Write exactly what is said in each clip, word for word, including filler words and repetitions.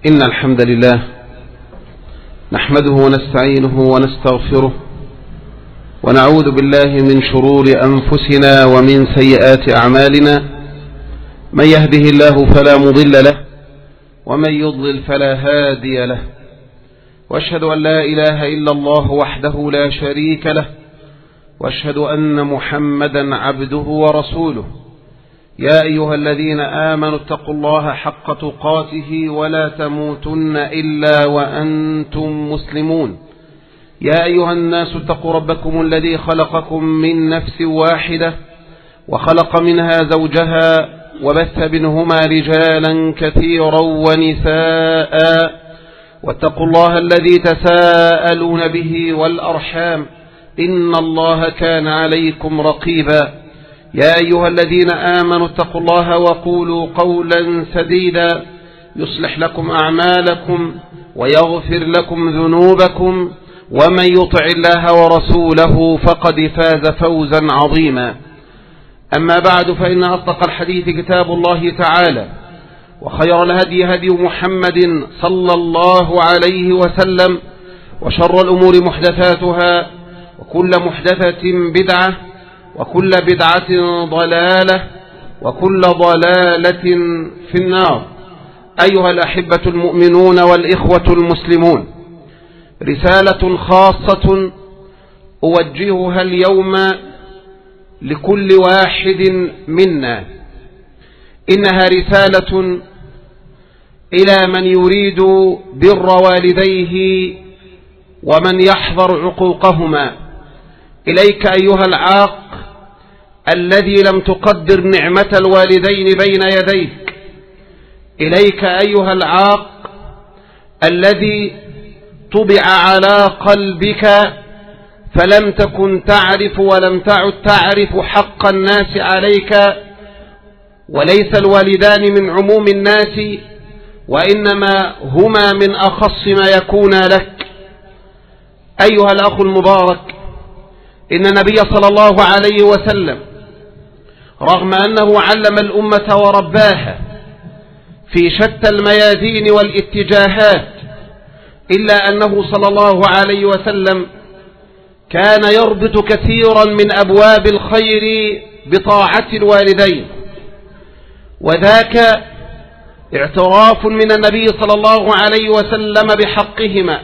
إن الحمد لله نحمده ونستعينه ونستغفره ونعوذ بالله من شرور أنفسنا ومن سيئات أعمالنا. من يهده الله فلا مضل له ومن يضلل فلا هادي له، وأشهد أن لا إله إلا الله وحده لا شريك له، وأشهد أن محمدا عبده ورسوله. يا أيها الذين آمنوا اتقوا الله حق تقاته ولا تموتن إلا وأنتم مسلمون. يا أيها الناس اتقوا ربكم الذي خلقكم من نفس واحدة وخلق منها زوجها وبث منهما رجالا كثيرا ونساء، واتقوا الله الذي تساءلون به والأرحام إن الله كان عليكم رقيبا. يا أيها الذين آمنوا اتقوا الله وقولوا قولا سديدا يصلح لكم أعمالكم ويغفر لكم ذنوبكم، ومن يطع الله ورسوله فقد فاز فوزا عظيما. أما بعد، فإن أصدق الحديث كتاب الله تعالى، وخير الهدي هدي محمد صلى الله عليه وسلم، وشر الأمور محدثاتها، وكل محدثة بدعة، وكل بدعة ضلالة، وكل ضلالة في النار. أيها الأحبة المؤمنون والإخوة المسلمون، رسالة خاصة أوجهها اليوم لكل واحد منا. إنها رسالة إلى من يريد بر والديه ومن يحذر عقوقهما. إليك أيها العاق الذي لم تقدر نعمة الوالدين بين يديك. إليك أيها العاق الذي طبع على قلبك فلم تكن تعرف ولم تعد تعرف حق الناس عليك، وليس الوالدان من عموم الناس، وإنما هما من أخص ما يكون لك. أيها الأخ المبارك، إن النبي صلى الله عليه وسلم رغم أنه علم الأمة ورباها في شتى الميادين والاتجاهات، إلا أنه صلى الله عليه وسلم كان يربط كثيرا من أبواب الخير بطاعة الوالدين، وذاك اعتراف من النبي صلى الله عليه وسلم بحقهما،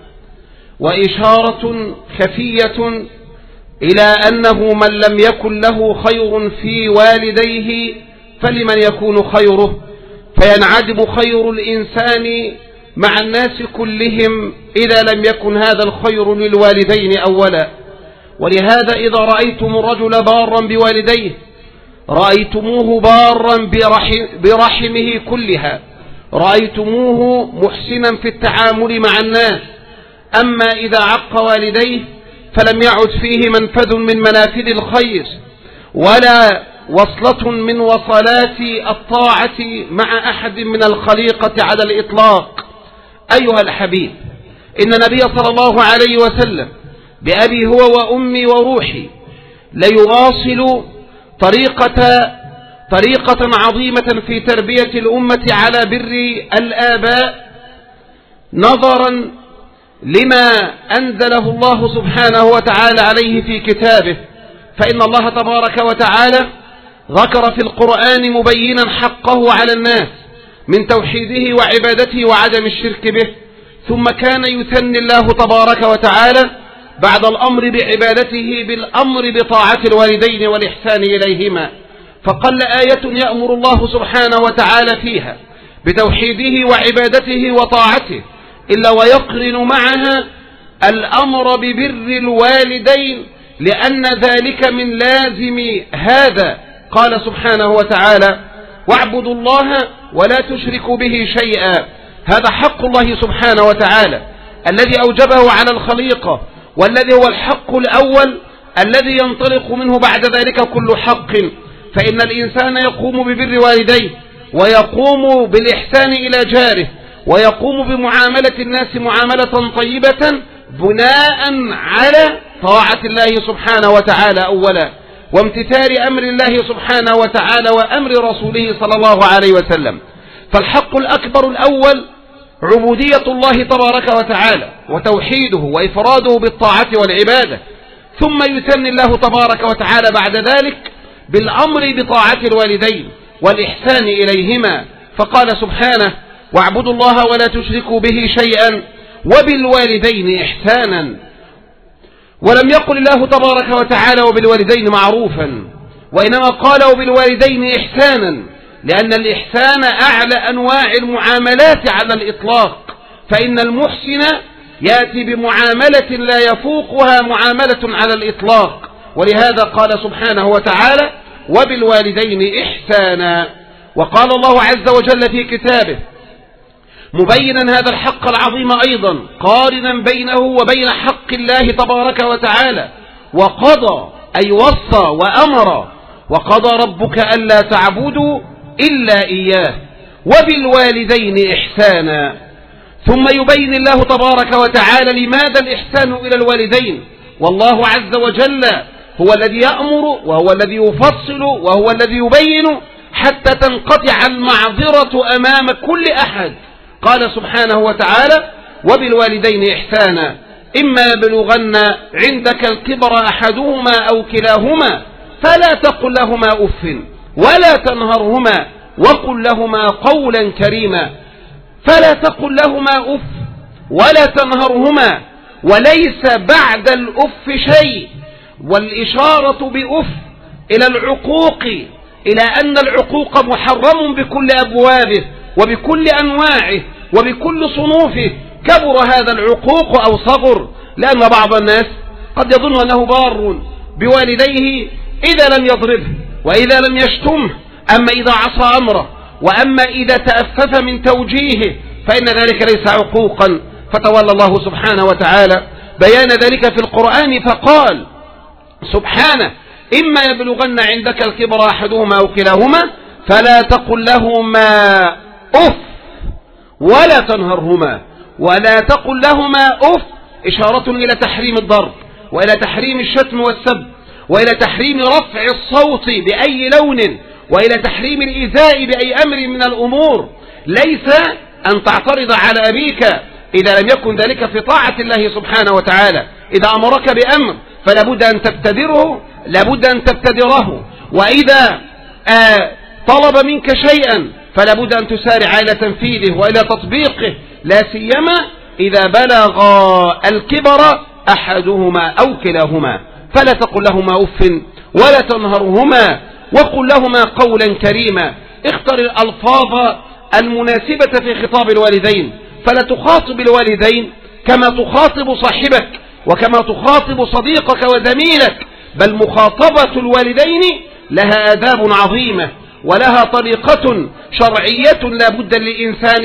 وإشارة خفية إلى أنه من لم يكن له خير في والديه فلمن يكون خيره، فينعدم خير الإنسان مع الناس كلهم إذا لم يكن هذا الخير للوالدين أولا. ولهذا إذا رأيتم الرجل بارا بوالديه رأيتموه بارا برحم برحمه كلها، رأيتموه محسنا في التعامل مع الناس. أما إذا عق والديه فلم يعد فيه منفذ من منافذ الخير ولا وصلة من وصلات الطاعة مع أحد من الخليقة على الإطلاق. أيها الحبيب، إن النبي صلى الله عليه وسلم بأبي هو وأمي وروحي ليواصل طريقة طريقة عظيمة في تربية الأمة على بر الآباء، نظرا لما أنزله الله سبحانه وتعالى عليه في كتابه. فإن الله تبارك وتعالى ذكر في القرآن مبينا حقه على الناس من توحيده وعبادته وعدم الشرك به، ثم كان يثني الله تبارك وتعالى بعد الأمر بعبادته بالأمر بطاعة الوالدين والإحسان إليهما. فقل آية يأمر الله سبحانه وتعالى فيها بتوحيده وعبادته وطاعته إلا ويقرن معها الأمر ببر الوالدين، لأن ذلك من لازم هذا. قال سبحانه وتعالى: واعبدوا الله ولا تشركوا به شيئا. هذا حق الله سبحانه وتعالى الذي أوجبه على الخليقة، والذي هو الحق الأول الذي ينطلق منه بعد ذلك كل حق. فإن الإنسان يقوم ببر والديه، ويقوم بالإحسان إلى جاره، ويقوم بمعاملة الناس معاملة طيبة بناء على طاعة الله سبحانه وتعالى أولا، وامتثال أمر الله سبحانه وتعالى وأمر رسوله صلى الله عليه وسلم. فالحق الأكبر الأول عبودية الله تبارك وتعالى وتوحيده وإفراده بالطاعة والعبادة، ثم يثني الله تبارك وتعالى بعد ذلك بالأمر بطاعة الوالدين والإحسان إليهما، فقال سبحانه: واعبدوا الله ولا تشركوا به شيئا وبالوالدين إحسانا. ولم يقل الله تبارك وتعالى وبالوالدين معروفا، وإنما قال وبالوالدين إحسانا، لأن الإحسان أعلى أنواع المعاملات على الإطلاق، فإن المحسن يأتي بمعاملة لا يفوقها معاملة على الإطلاق، ولهذا قال سبحانه وتعالى: وبالوالدين إحسانا. وقال الله عز وجل في كتابه مبينا هذا الحق العظيم أيضا، قارنا بينه وبين حق الله تبارك وتعالى: وقضى أي وصى وأمر، وقضى ربك ألا تعبدوا إلا إياه وبالوالدين إحسانا. ثم يبين الله تبارك وتعالى لماذا الإحسان إلى الوالدين، والله عز وجل هو الذي يأمر وهو الذي يفصل وهو الذي يبين حتى تنقطع المعذرة أمام كل أحد. قال سبحانه وتعالى: وبالوالدين إحسانا إما يبلغن عندك الكبر أحدهما أو كلاهما فلا تقل لهما أف ولا تنهرهما وقل لهما قولا كريما. فلا تقل لهما أف ولا تنهرهما، وليس بعد الأف شيء، والإشارة بأف إلى العقوق، إلى أن العقوق محرم بكل أبوابه وبكل أنواعه وبكل صنوفه، كبر هذا العقوق أو صغر، لأن بعض الناس قد يظن أنه بار بوالديه إذا لم يضربه وإذا لم يشتمه، أما إذا عصى أمره وأما إذا تأفف من توجيهه فإن ذلك ليس عقوقا. فتولى الله سبحانه وتعالى بيان ذلك في القرآن فقال سبحانه: إما يبلغن عندك الكبر أحدهما أو كلاهما فلا تقل لهما أف ولا تنهرهما. ولا تقل لهما أف إشارة إلى تحريم الضرب وإلى تحريم الشتم والسب وإلى تحريم رفع الصوت بأي لون وإلى تحريم الإيذاء بأي أمر من الأمور، ليس أن تعترض على أبيك إذا لم يكن ذلك في طاعة الله سبحانه وتعالى. إذا أمرك بأمر فلا بد أن تبتدره لابد أن تبتدره، وإذا آه طلب منك شيئا فلا بد أن تسارع إلى تنفيذه وإلى تطبيقه، لا سيما إذا بلغ الكبر أحدهما أو كلاهما. فلا تقل لهما أف ولا تنهرهما وقل لهما قولا كريما. اختر الألفاظ المناسبة في خطاب الوالدين، فلا تخاطب الوالدين كما تخاطب صاحبك وكما تخاطب صديقك وزميلك، بل مخاطبة الوالدين لها آداب عظيمة ولها طريقة شرعية لا بد للإنسان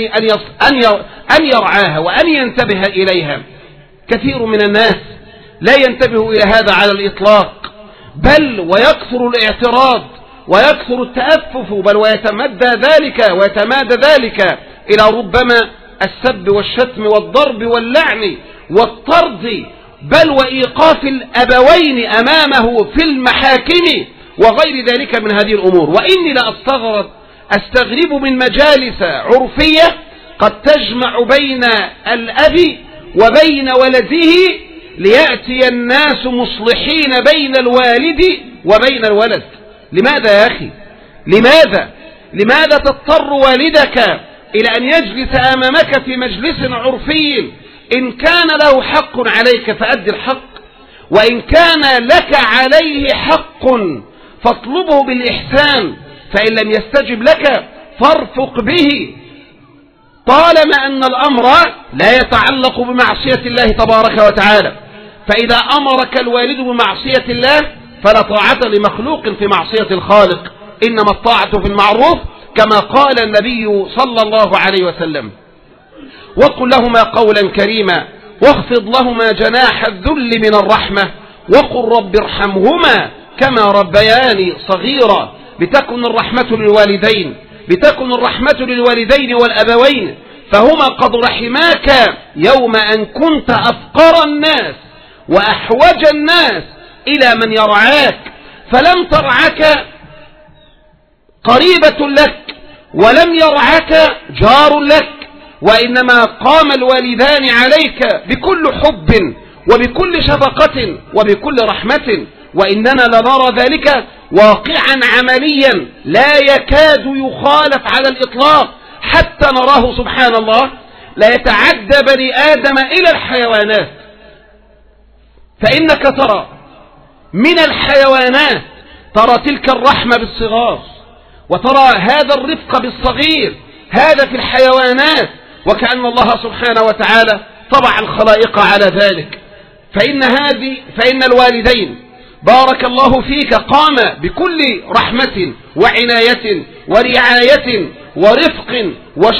أن يرعاها وأن ينتبه إليها. كثير من الناس لا ينتبه إلى هذا على الإطلاق، بل ويكثر الاعتراض ويكثر التأفف، بل ويتمدى ذلك ويتمادى ذلك إلى ربما السب والشتم والضرب واللعن والطرد، بل وإيقاف الأبوين أمامه في المحاكم وغير ذلك من هذه الأمور. وإني لأستغرب أستغرب من مجالس عرفية قد تجمع بين الأب وبين ولده ليأتي الناس مصلحين بين الوالد وبين الولد. لماذا يا أخي؟ لماذا؟ لماذا تضطر والدك إلى أن يجلس أمامك في مجلس عرفي؟ إن كان له حق عليك فأد الحق، وإن كان لك عليه حق فاطلبه بالإحسان، فإن لم يستجب لك فارفق به، طالما أن الأمر لا يتعلق بمعصية الله تبارك وتعالى. فإذا أمرك الوالد بمعصية الله فلا طاعة لمخلوق في معصية الخالق، إنما الطاعة في المعروف كما قال النبي صلى الله عليه وسلم. وقل لهما قولا كريما واخفض لهما جناح الذل من الرحمة وقل رب ارحمهما كما ربياني صغيرا. بتكن الرحمة للوالدين بتكن الرحمة للوالدين والأبوين، فهما قد رحماك يوم أن كنت أفقر الناس وأحوج الناس إلى من يرعاك، فلم ترعك قريبة لك ولم يرعك جار لك وإنما قام الوالدان عليك بكل حب وبكل شفقة وبكل رحمة، وإننا لنرى ذلك واقعا عمليا لا يكاد يخالف على الإطلاق، حتى نراه سبحان الله لا يتعدى بني آدم إلى الحيوانات. فإنك ترى من الحيوانات ترى تلك الرحمة بالصغار، وترى هذا الرفق بالصغير، هذا في الحيوانات، وكأن الله سبحانه وتعالى طبع الخلائق على ذلك. فإن هذه فإن الوالدين بارك الله فيك قام بكل رحمة وعناية ورعاية ورفق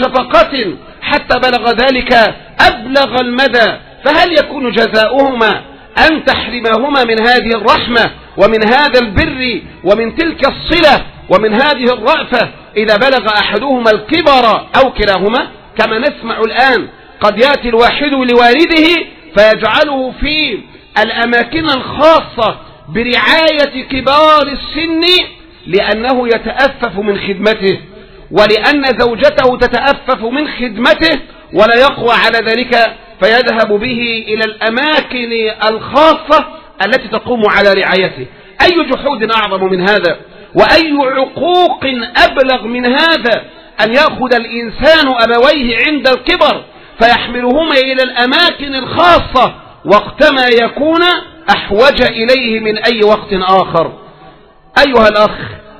وشفقة حتى بلغ ذلك أبلغ المدى، فهل يكون جزاؤهما أن تحرمهما من هذه الرحمة ومن هذا البر ومن تلك الصلة ومن هذه الرأفة إذا بلغ أحدهما الكبر أو كلاهما؟ كما نسمع الآن قد يأتي الواحد لوالده فيجعله في الأماكن الخاصة برعاية كبار السن لأنه يتأفف من خدمته، ولأن زوجته تتأفف من خدمته ولا يقوى على ذلك، فيذهب به إلى الأماكن الخاصة التي تقوم على رعايته. أي جحود أعظم من هذا، وأي عقوق أبلغ من هذا أن يأخذ الإنسان أبويه عند الكبر فيحملهما إلى الأماكن الخاصة وقتما يكون أحوج إليه من أي وقت آخر. أيها الأخ،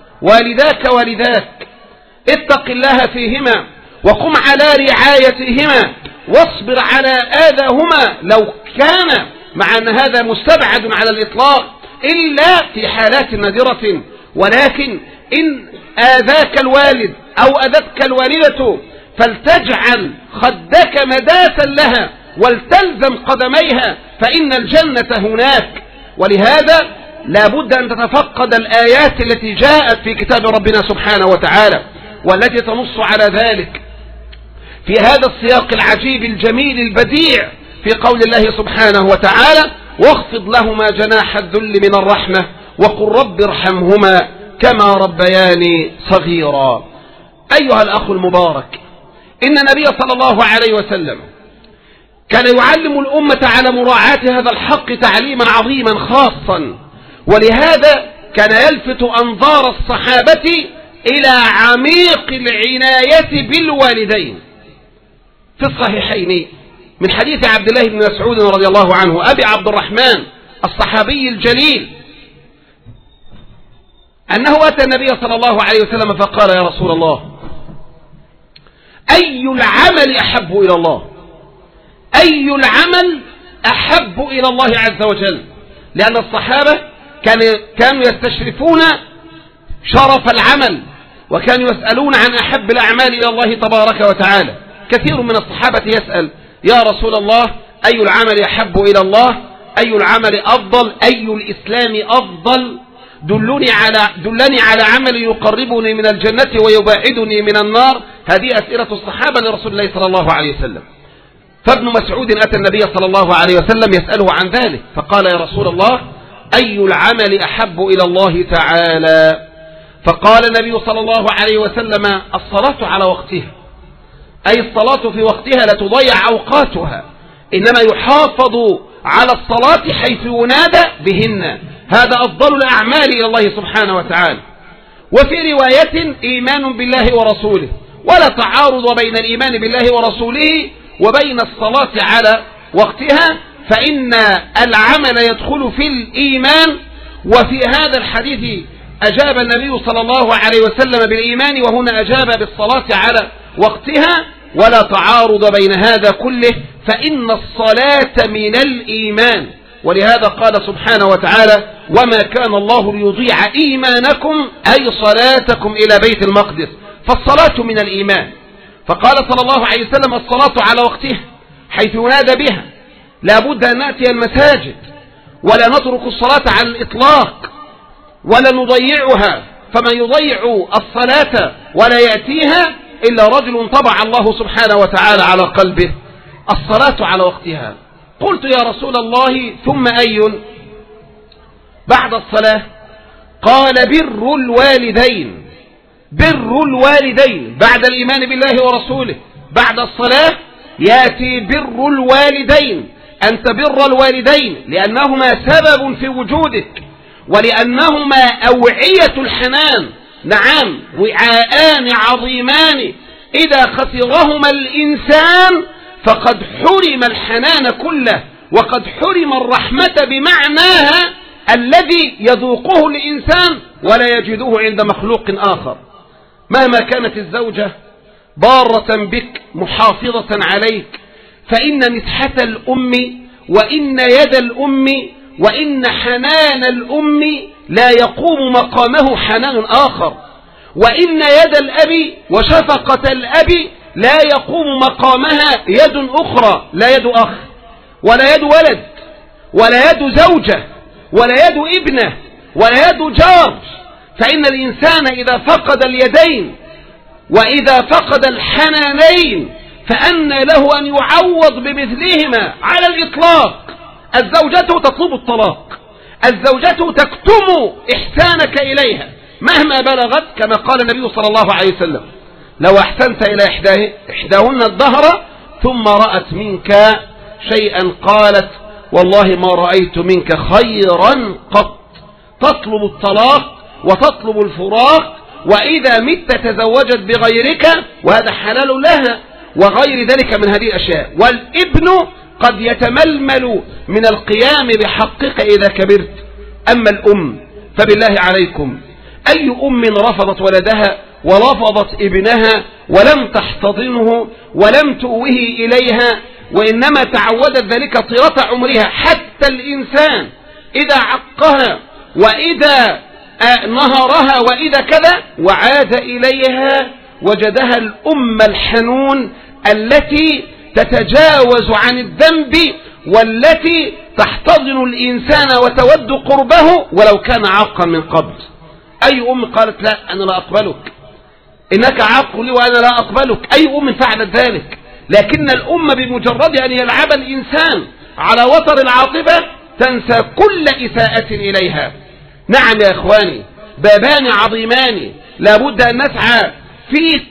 والداك والداك اتق الله فيهما وقم على رعايتهما واصبر على آذاهما لو كان، مع أن هذا مستبعد على الإطلاق إلا في حالات نادرة، ولكن إن آذاك الوالد أو أذتك الوالدة فلتجعل خدك مداسا لها ولتلزم قدميها، فإن الجنة هناك. ولهذا لا بد أن تتفقد الآيات التي جاءت في كتاب ربنا سبحانه وتعالى والتي تنص على ذلك في هذا السياق العجيب الجميل البديع في قول الله سبحانه وتعالى: واخفض لهما جناح الذل من الرحمة وقل رب ارحمهما كما ربياني صغيرا. أيها الأخ المبارك، إن النبي صلى الله عليه وسلم كان يعلم الأمة على مراعاة هذا الحق تعليما عظيما خاصا، ولهذا كان يلفت أنظار الصحابة إلى عميق العناية بالوالدين. في الصحيحين من حديث عبد الله بن مسعود رضي الله عنه أبي عبد الرحمن الصحابي الجليل أنه أتى النبي صلى الله عليه وسلم فقال: يا رسول الله، أي العمل أحب إلى الله؟ أي العمل أحب إلى الله عز وجل؟ لأن الصحابة كانوا يستشرفون شرف العمل، وكانوا يسألون عن أحب الأعمال إلى الله تبارك وتعالى. كثير من الصحابة يسأل: يا رسول الله، أي العمل أحب إلى الله؟ أي العمل أفضل؟ أي الإسلام أفضل؟ دلني على دلني على عمل يقربني من الجنة ويباعدني من النار. هذه أسئلة الصحابة لرسول الله صلى الله عليه وسلم. فابن مسعود أتى النبي صلى الله عليه وسلم يسأله عن ذلك، فقال: يا رسول الله، أي العمل أحب إلى الله تعالى؟ فقال النبي صلى الله عليه وسلم: الصلاة على وقتها، أي الصلاة في وقتها لا تضيع أوقاتها، إنما يحافظ على الصلاة حيث ينادى بهن، هذا أفضل الأعمال إلى الله سبحانه وتعالى. وفي رواية: إيمان بالله ورسوله، ولا تعارض بين الإيمان بالله ورسوله وبين الصلاة على وقتها، فإن العمل يدخل في الإيمان. وفي هذا الحديث أجاب النبي صلى الله عليه وسلم بالإيمان، وهنا أجاب بالصلاة على وقتها، ولا تعارض بين هذا كله، فإن الصلاة من الإيمان. ولهذا قال سبحانه وتعالى: وما كان الله ليضيع إيمانكم أي صلاتكم إلى بيت المقدس، فالصلاة من الإيمان. فقال صلى الله عليه وسلم: الصلاة على وقتها حيث ينادى بها، لا بد أن نأتي المساجد ولا نترك الصلاة على الإطلاق ولا نضيعها، فمن يضيع الصلاة ولا يأتيها إلا رجل طبع الله سبحانه وتعالى على قلبه. الصلاة على وقتها. قلت: يا رسول الله، ثم أي بعد الصلاة؟ قال: بر الوالدين. بر الوالدين بعد الإيمان بالله ورسوله بعد الصلاة يأتي بر الوالدين، أن تبر الوالدين لأنهما سبب في وجودك، ولأنهما أوعية الحنان. نعم، وعاءان عظيمان إذا خسرهما الإنسان فقد حرم الحنان كله، وقد حرم الرحمة بمعناها الذي يذوقه الإنسان ولا يجده عند مخلوق آخر. مهما كانت الزوجة بارة بك محافظة عليك، فإن مسحة الأم وإن يد الأم وإن حنان الأم لا يقوم مقامه حنان آخر، وإن يد الأب وشفقة الأب لا يقوم مقامها يد أخرى، لا يد أخ ولا يد ولد ولا يد زوجة ولا يد ابنة ولا يد جار. فإن الإنسان إذا فقد اليدين وإذا فقد الحنانين فأن له أن يعوض بمثلهما على الإطلاق. الزوجة تطلب الطلاق، الزوجة تكتم إحسانك إليها مهما بلغت، كما قال النبي صلى الله عليه وسلم: لو أحسنت إلى إحداهن الدهر ثم رأت منك شيئا قالت: والله ما رأيت منك خيرا قط. تطلب الطلاق وتطلب الفراق، وإذا مت تزوجت بغيرك وهذا حلال لها، وغير ذلك من هذه الأشياء. والابن قد يتململ من القيام بحقك إذا كبرت. أما الأم فبالله عليكم، أي أم رفضت ولدها ورفضت ابنها ولم تحتضنه ولم تؤوه إليها، وإنما تعودت ذلك طيلة عمرها؟ حتى الإنسان إذا عقها وإذا نهرها وإذا كذا وعاد إليها وجدها الأم الحنون التي تتجاوز عن الذنب، والتي تحتضن الإنسان وتود قربه ولو كان عاقا من قبل. أي أم قالت: لا، أنا لا أقبلك، إنك عاق لي وأنا لا أقبلك؟ أي أم فعلت ذلك؟ لكن الأم بمجرد أن يلعب الإنسان على وتر العاطفة تنسى كل إساءة إليها. نعم يا إخواني، بابان عظيمان لابد أن نسعى في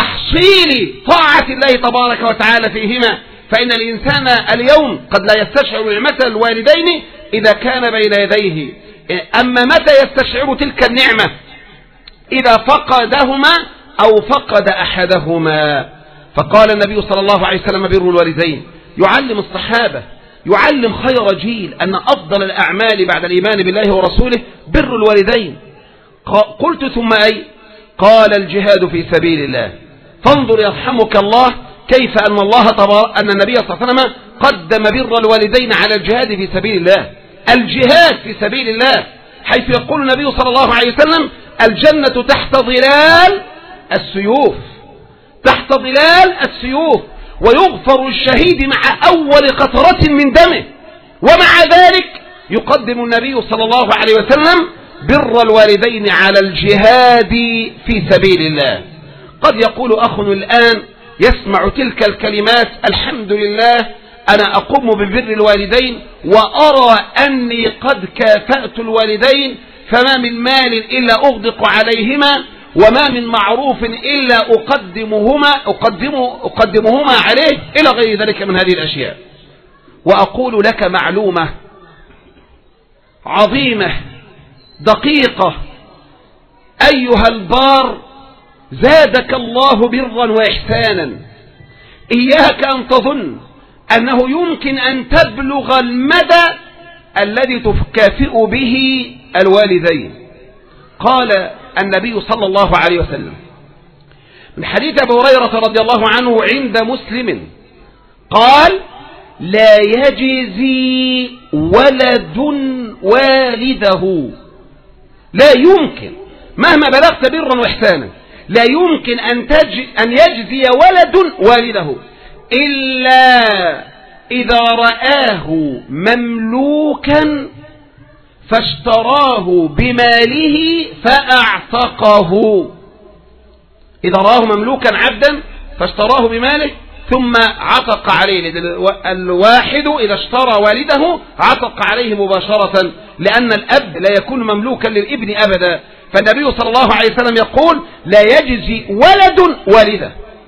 تحصيل طاعة الله تبارك وتعالى فيهما، فإن الإنسان اليوم قد لا يستشعر نعمة الوالدين إذا كان بين يديه، أما متى يستشعر تلك النعمة؟ إذا فقدهما أو فقد أحدهما. فقال النبي صلى الله عليه وسلم: بر الوالدين. يعلم الصحابة، يعلم خير جيل أن أفضل الأعمال بعد الإيمان بالله ورسوله بر الوالدين. قلت: ثم أي؟ قال: الجهاد في سبيل الله. فانظر يرحمك الله كيف أن الله تبارك أن النبي صلى الله عليه وسلم قدم بر الوالدين على الجهاد في سبيل الله. الجهاد في سبيل الله، حيث يقول النبي صلى الله عليه وسلم: الجنة تحت ظلال السيوف، تحت ظلال السيوف، ويغفر الشهيد مع أول قطرة من دمه. ومع ذلك يقدم النبي صلى الله عليه وسلم بر الوالدين على الجهاد في سبيل الله. قد يقول أخ الآن يسمع تلك الكلمات: الحمد لله أنا أقوم ببر الوالدين وأرى أني قد كافأت الوالدين، فما من مال إلا أغدق عليهما، وما من معروف إلا أقدمهما, أقدمه أقدمهما عليه، إلى غير ذلك من هذه الأشياء. وأقول لك معلومة عظيمة دقيقة: أيها البار، زادك الله برا وإحسانا. إياك أن تظن أنه يمكن أن تبلغ المدى الذي تكافئ به الوالدين. قال النبي صلى الله عليه وسلم من حديث أبي هريرة رضي الله عنه عند مسلم قال: لا يجزي ولد والده. لا يمكن مهما بلغت برا واحسانا لا يمكن أن, أن يجزي ولد والده إلا إذا رآه مملوكا فاشتراه بماله فأعتقه. إذا رآه مملوكا عبدا فاشتراه بماله ثم عتق عليه. الواحد إذا اشترى والده عتق عليه مباشرة، لأن الأب لا يكون مملوكا للابن أبدا. فالنبي صلى الله عليه وسلم يقول: لا يجزي ولد والده.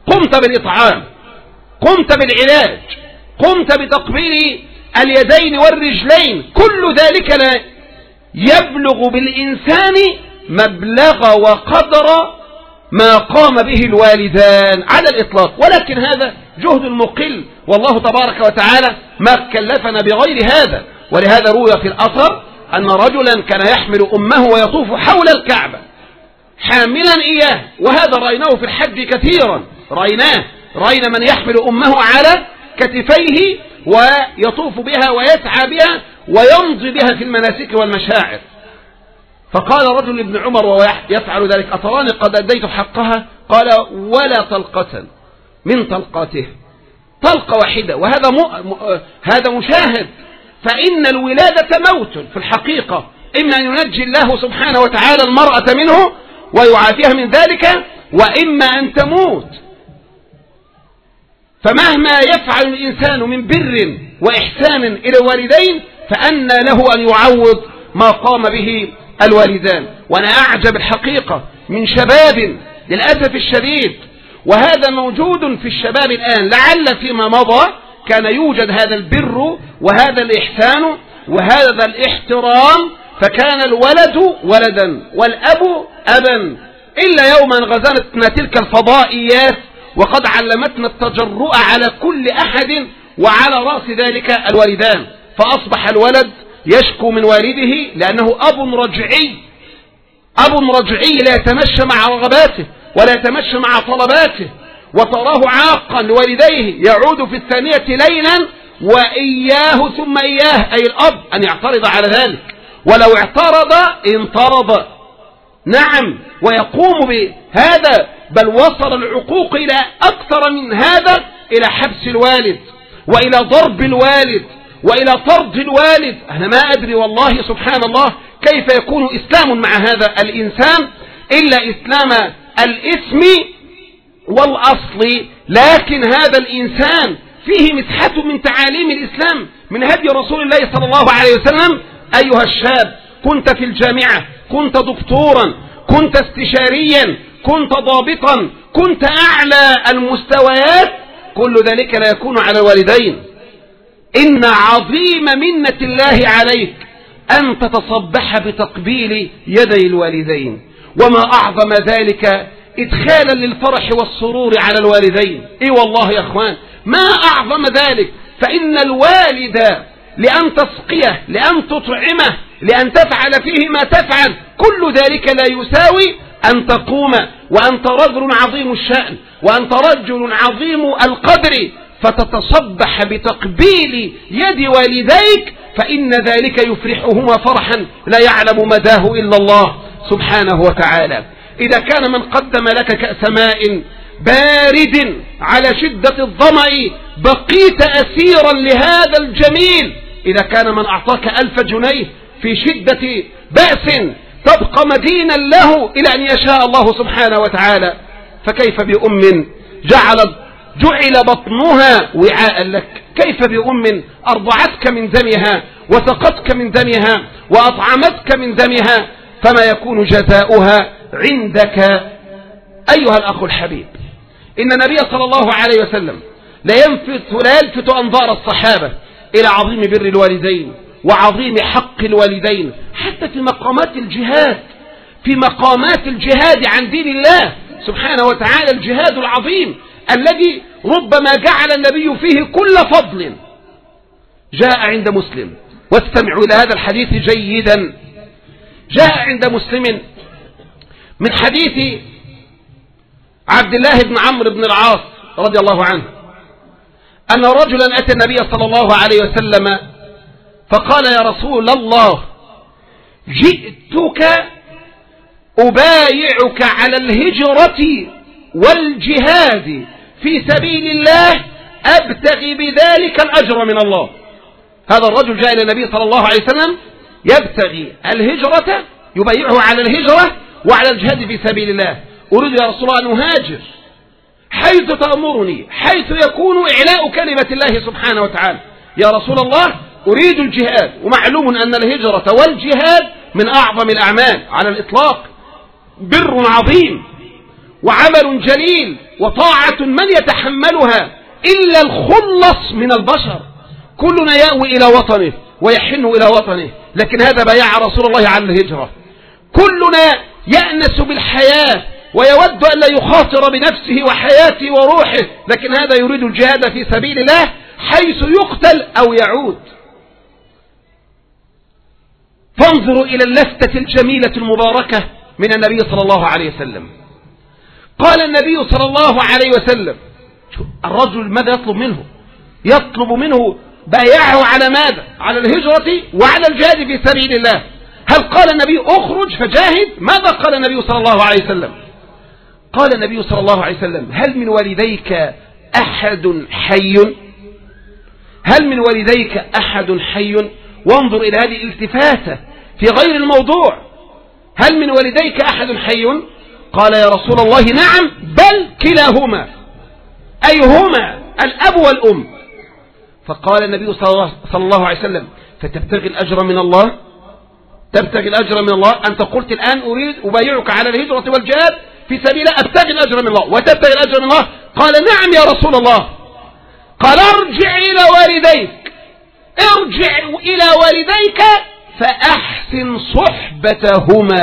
قمت بالإطعام، قمت بالعلاج، قمت بتقبيل اليدين والرجلين، كل ذلك لا يبلغ بالإنسان مبلغ وقدر ما قام به الوالدان على الإطلاق، ولكن هذا جهد مقل، والله تبارك وتعالى ما كلفنا بغير هذا. ولهذا روي في الأثر أن رجلا كان يحمل أمه ويطوف حول الكعبة حاملا إياه، وهذا رأيناه في الحج كثيرا، رأيناه رأينا من يحمل أمه على كتفيه ويطوف بها ويسعى بها ويمضي بها في المناسك والمشاعر. فقال رجل ابن عمر وهو يفعل ذلك: أتراني قد أديت حقها؟ قال: ولا طلقة من طلقاته، طلقة واحدة، وهذا م... م... هذا مشاهد. فإن الولادة موت في الحقيقة، إما أن ينجي الله سبحانه وتعالى المرأة منه ويعافيها من ذلك، وإما أن تموت. فمهما يفعل الإنسان من بر وإحسان إلى الوالدين فأن له أن يعوض ما قام به الوالدان. وأنا أعجب الحقيقة من شباب للأسف الشديد، وهذا موجود في الشباب الآن، لعل فيما مضى كان يوجد هذا البر وهذا الإحسان وهذا الاحترام، فكان الولد ولدا والأب أبا، إلا يوما غزلتنا تلك الفضائيات وقد علمتنا التجرؤ على كل أحد، وعلى رأس ذلك الوالدان، فأصبح الولد يشكو من والده لأنه أب رجعي، أب رجعي لا يتمشى مع رغباته ولا يتمشى مع طلباته، وتراه عاقا لوالديه يعود في الثانية ليلا وإياه ثم إياه، أي الأب أن يعترض على ذلك، ولو اعترض انطرد. نعم، ويقوم بهذا، بل وصل العقوق إلى أكثر من هذا، إلى حبس الوالد وإلى ضرب الوالد وإلى طرد الوالد. أنا ما أدري والله سبحان الله كيف يكون إسلام مع هذا الإنسان إلا إسلام الاسم والأصل، لكن هذا الإنسان فيه مسحة من تعاليم الإسلام من هدي رسول الله صلى الله عليه وسلم. أيها الشاب، كنت في الجامعة، كنت دكتورا، كنت استشاريا، كنت ضابطا، كنت أعلى المستويات، كل ذلك لا يكون على الوالدين. إن عظيم منة الله عليك أن تتصبح بتقبيل يدي الوالدين، وما أعظم ذلك إدخالا للفرح والسرور على الوالدين. إيه والله يا أخوان، ما أعظم ذلك، فإن الوالد لأن تسقيه، لأن تطعمه، لأن تفعل فيه ما تفعل، كل ذلك لا يساوي أن تقوم وأنت رجل عظيم الشأن وأنت رجل عظيم القدر فتتصبح بتقبيل يد والديك، فإن ذلك يفرحهما فرحا لا يعلم مداه إلا الله سبحانه وتعالى. إذا كان من قدم لك كأس ماء بارد على شدة الظمأ بقيت أسيرا لهذا الجميل، إذا كان من أعطاك ألف جنيه في شدة بأس تبقى مدينا له إلى أن يشاء الله سبحانه وتعالى، فكيف بأم جعلت جعل بطنها وعاء لك؟ كيف بأم أرضعتك من دمها وسقتك من دمها وأطعمتك من دمها؟ فما يكون جزاؤها عندك أيها الأخ الحبيب؟ إن النبي صلى الله عليه وسلم لا يلفت لا يلفت أنظار الصحابة إلى عظيم بر الوالدين وعظيم حق الوالدين، حتى في مقامات الجهاد، في مقامات الجهاد عن دين الله سبحانه وتعالى، الجهاد العظيم الذي ربما جعل النبي فيه كل فضل. جاء عند مسلم، واستمعوا إلى هذا الحديث جيدا، جاء عند مسلم من حديث عبد الله بن عمرو بن العاص رضي الله عنه أن رجلا أتى النبي صلى الله عليه وسلم فقال: يا رسول الله، جئتك أبايعك على الهجرة والجهاد في سبيل الله أبتغي بذلك الأجر من الله. هذا الرجل جاء إلى النبي صلى الله عليه وسلم يبتغي الهجرة، يبايعه على الهجرة وعلى الجهاد في سبيل الله. أريد يا رسول الله أن أهاجر حيث تأمرني، حيث يكون إعلاء كلمة الله سبحانه وتعالى. يا رسول الله أريد الجهاد، ومعلوم أن الهجرة والجهاد من أعظم الأعمال على الإطلاق، بر عظيم وعمل جليل وطاعة من يتحملها إلا الخلص من البشر. كلنا يأوي إلى وطنه ويحن إلى وطنه، لكن هذا بايع رسول الله على الهجرة. كلنا يأنس بالحياة ويود أن لا يخاطر بنفسه وحياته وروحه، لكن هذا يريد الجهاد في سبيل الله حيث يقتل أو يعود. فانظروا إلى اللفتة الجميلة المباركة من النبي صلى الله عليه وسلم. قال النبي صلى الله عليه وسلم، الرجل ماذا يطلب منه؟ يطلب منه بايعه على ماذا؟ على الهجرة وعلى الجهاد في سبيل الله. هل قال النبي اخرج فجاهد؟ ماذا قال النبي صلى الله عليه وسلم؟ قال النبي صلى الله عليه وسلم: هل من والديك أحد حي؟ هل من والديك أحد حي؟ وانظر إلى هذه الالتفاتة في غير الموضوع. هل من والديك أحد حي؟ قال: يا رسول الله نعم، بل كلاهما، أي هما الأب والأم. فقال النبي صلى الله عليه وسلم: فتبتغي الأجر من الله؟ تبتغي الأجر من الله؟ أنت قلت الآن أريد أبايعك على الهجرة والجهاد في سبيل أبتغي الأجر من الله، وتبتغي الأجر من الله؟ قال: نعم يا رسول الله. قال: ارجع إلى والديك، ارجع إلى والديك فأحسن صحبتهما،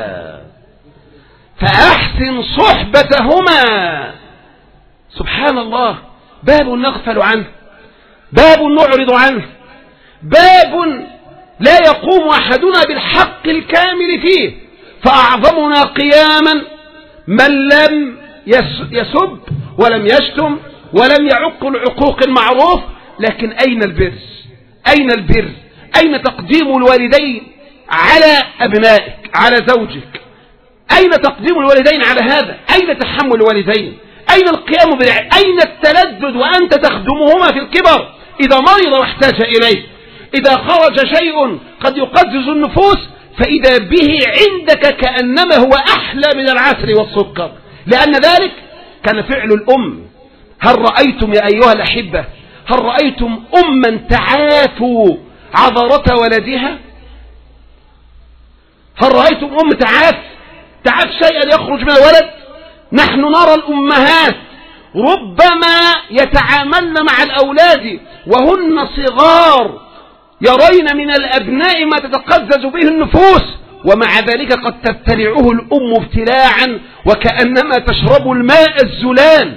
فأحسن صحبتهما. سبحان الله، باب نغفل عنه، باب نعرض عنه، باب لا يقوم أحدنا بالحق الكامل فيه. فأعظمنا قياما من لم يسب ولم يشتم ولم يعق العقوق المعروف. لكن أين البر؟ أين البر؟ أين تقديم الوالدين على أبنائك، على زوجك؟ أين تقديم الوالدين على هذا؟ أين تحمل الوالدين؟ أين القيام بالعلم؟ أين التلذذ وأنت تخدمهما في الكبر إذا مرض واحتاج إليه؟ إذا خرج شيء قد يقزز النفوس فإذا به عندك كأنما هو أحلى من العسل والسكر، لأن ذلك كان فعل الأم. هل رأيتم يا أيها الأحبة، هل رأيتم أما تعافوا عذرة ولدها؟ هل رأيتم أم تعاف تعاف شيئا يخرج من الولد؟ نحن نرى الأمهات ربما يتعاملن مع الأولاد وهن صغار، يرين من الأبناء ما تتقزز به النفوس، ومع ذلك قد تبتلعه الأم ابتلاعا وكأنما تشرب الماء الزلال.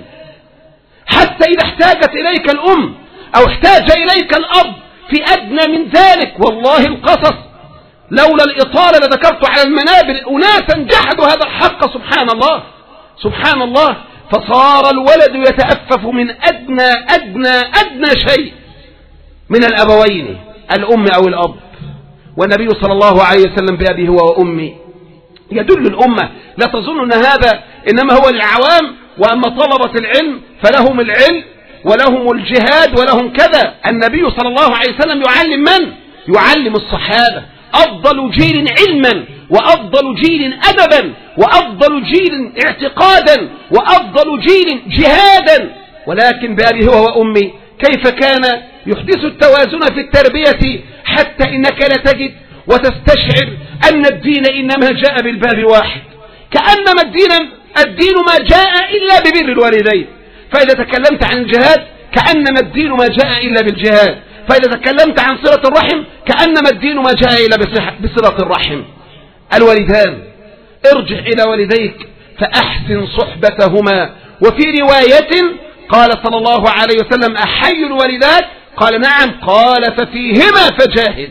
حتى إذا احتاجت إليك الأم أو احتاج إليك الأب في أدنى من ذلك، والله القصص لولا الإطالة لذكرت على المنابر أناسا جحدوا هذا الحق. سبحان الله، سبحان الله. فصار الولد يتأفف من أدنى أدنى أدنى شيء من الأبوين، الأم أو الأب. والنبي صلى الله عليه وسلم بأبي هو وأمي يدل الأمة، لا تظن أن هذا إنما هو للعوام، وأما طلبة العلم فلهم العلم ولهم الجهاد ولهم كذا. النبي صلى الله عليه وسلم يعلم من؟ يعلم الصحابة، أفضل جيل علما وأفضل جيل أدبا وأفضل جيل اعتقادا وأفضل جيل جهادا. ولكن بأبي هو وأمي كيف كان يحدث التوازن في التربية، حتى إنك لا تجد وتستشعر أن الدين إنما جاء بالباب واحد، كأنما الدين الدين ما جاء إلا ببر الوالدين. فإذا تكلمت عن الجهاد كأنما الدين ما جاء إلا بالجهاد، فإذا تكلمت عن صلة الرحم كأنما الدين ما جاء إلا بصلة الرحم. الوالدان، ارجع إلى والديك فأحسن صحبتهما. وفي رواية قال صلى الله عليه وسلم: أحي الوالدات؟ قال: نعم. قال: ففيهما فجاهد،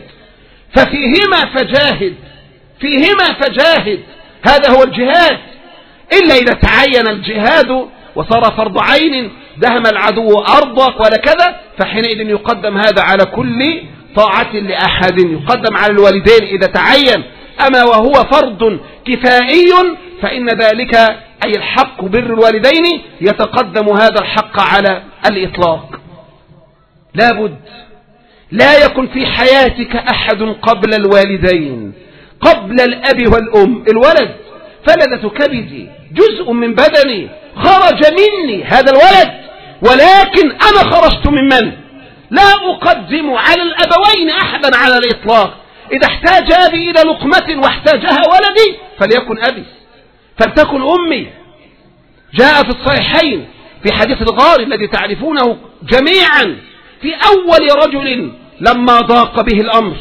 ففيهما فجاهد، فيهما فجاهد. هذا هو الجهاد. إلا إذا تعين الجهاد وصار فرض عين، دهم العدو أرضك ولا كذا، فحينئذ يقدم هذا على كل طاعة لأحد، يقدم على الوالدين إذا تعين. أما وهو فرض كفائي فإن ذلك أي الحق بر الوالدين يتقدم هذا الحق على الإطلاق. لابد لا يكن في حياتك أحد قبل الوالدين، قبل الأب والأم. الولد فلذة كبدي، جزء من بدني، خرج مني هذا الولد، ولكن أنا خرجت من من؟ لا أقدم على الأبوين أحدا على الإطلاق. إذا احتاج أبي إلى لقمة واحتاجها ولدي فليكن أبي، فلتكن أمي. جاء في الصحيحين في حديث الغار الذي تعرفونه جميعا في أول رجل لما ضاق به الأمر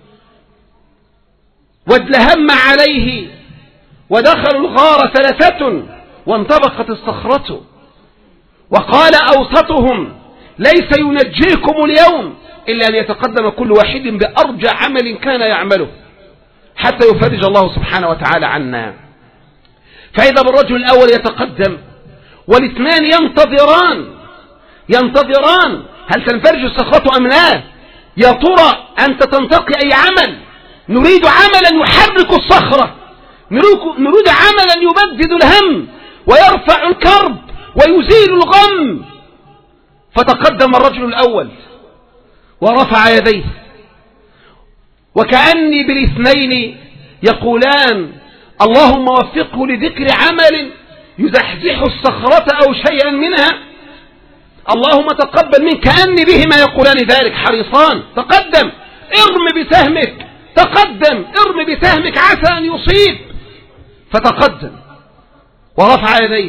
وادلهم عليه ودخلوا الغار ثلاثة وانطبقت الصخرة وقال أوسطهم ليس ينجيكم اليوم إلا أن يتقدم كل واحد بأرجى عمل كان يعمله حتى يفرج الله سبحانه وتعالى عنا. فإذا بالرجل الأول يتقدم والاثنان ينتظران ينتظران هل تنفرج الصخرة أم لا؟ يا ترى أنت تنتقي أي عمل؟ نريد عملا يحرك الصخرة، نريد عملا يبدد الهم ويرفع الكرب ويزيل الغم. فتقدم الرجل الأول ورفع يديه وكأني بالاثنين يقولان اللهم وفقه لذكر عمل يزحزح الصخرة أو شيئا منها، اللهم تقبل منه، كأني بهما يقولان ذلك حريصان. تقدم ارم بسهمك، تقدم ارم بسهمك عسى أن يصيب. فتقدم ورفع يديه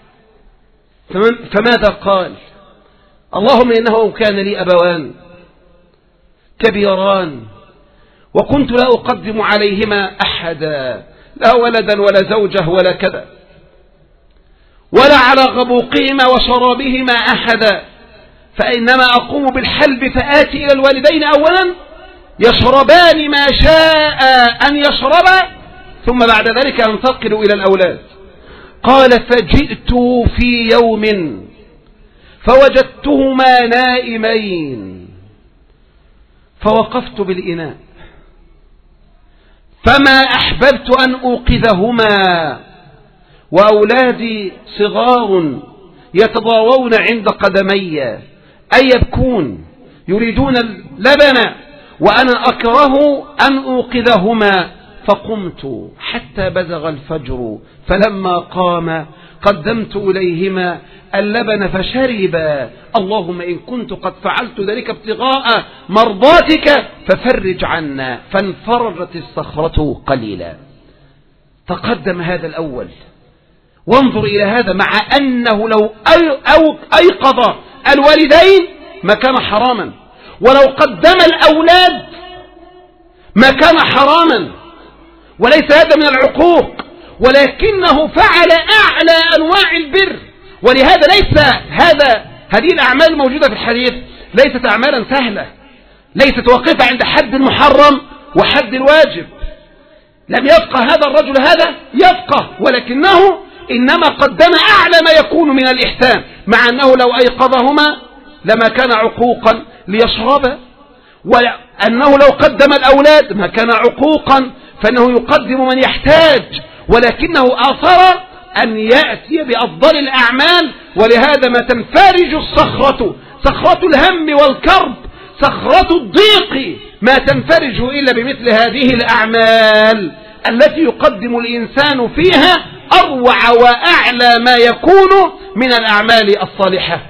فماذا قال؟ اللهم إنه كان لي أبوان كبيران وكنت لا أقدم عليهما أحدا، لا ولدا ولا زوجة ولا كذا، ولا على غبوقهما وشرابهما أحدا، فإنما أقوم بالحلب فآتي إلى الوالدين أولا يشربان ما شاء أن يشربا ثم بعد ذلك أنتقل إلى الأولاد. قال فجئت في يوم فوجدتهما نائمين فوقفت بالإناء فما أحببت أن أوقظهما وأولادي صغار يتضاوون عند قدمي أي يبكون يريدون اللبن وأنا أكره أن أوقظهما، فقمت حتى بزغ الفجر فلما قام قدمت إليهما اللبن فشربا، اللهم إن كنت قد فعلت ذلك ابتغاء مرضاتك ففرج عنا. فانفرجت الصخرة قليلا. تقدم هذا الأول وانظر إلى هذا، مع أنه لو أيقظ الوالدين ما كان حراما، ولو قدم الأولاد ما كان حراما، وليس هذا من العقوق، ولكنه فعل أعلى أنواع البر. ولهذا ليس هذا هذه الأعمال الموجودة في الحديث ليست أعمالا سهلة، ليست واقفة عند حد المحرم وحد الواجب. لم يفقه هذا الرجل هذا يفقه، ولكنه إنما قدم أعلى ما يكون من الإحسان، مع أنه لو أيقظهما لما كان عقوقا ليشربا، وأنه لو قدم الأولاد ما كان عقوقا، فإنه يقدم من يحتاج، ولكنه آثر أن يأتي بأفضل الأعمال. ولهذا ما تنفرج الصخرة، صخرة الهم والكرب، صخرة الضيق، ما تنفرج إلا بمثل هذه الأعمال التي يقدم الإنسان فيها أروع وأعلى ما يكون من الأعمال الصالحة.